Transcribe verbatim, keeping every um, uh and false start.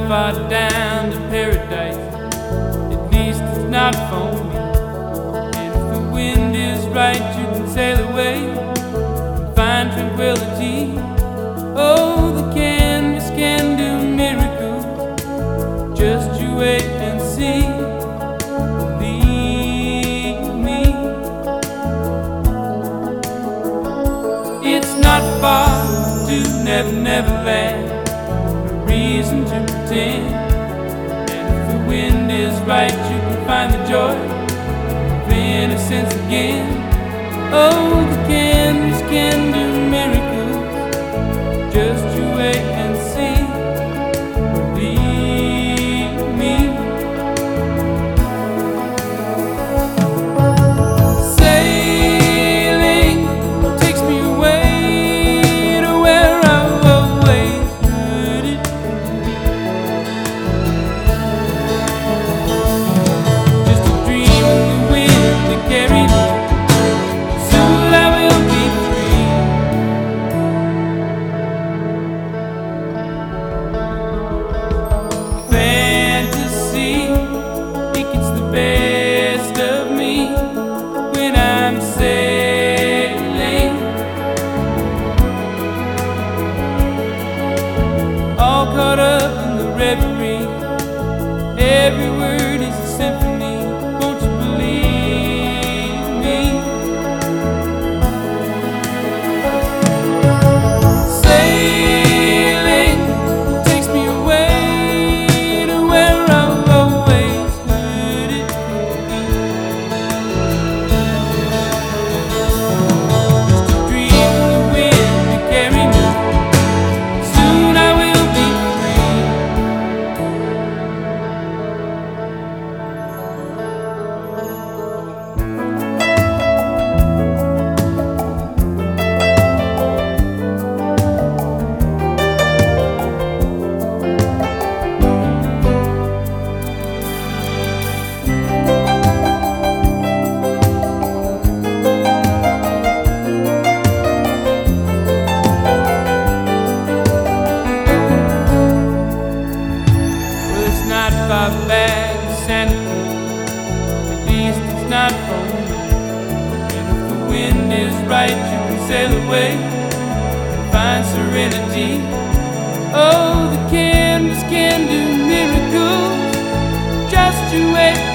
far down to paradise, at least it's not for me. And if the wind is right, you can sail away and find tranquility. Oh, the canvas can do miracles, just you wait and see. Believe me, it's not far to Never Never Land, no reason to pretend. And if the wind is right, you can find the joy of innocence again. Oh, the canvas can do miracles, just you wait and see. Believe me. Sailing takes me away to where I've always heard it. Just a dream in the wind that carried me. Soon I will be free. Fantasy, it gets the best of me when I'm sailing, all caught up in the reverie. Every word is a symphony, won't you believe me? Sailing takes me away to where I've always heard it. Just a dream in the wind to carry me. Soon I will be free. Well, it's not far back to Santa Cruz, at least it's not for me. And if the wind is right, you can sail away and find serenity. Oh, the canvas can do miracles, just you wait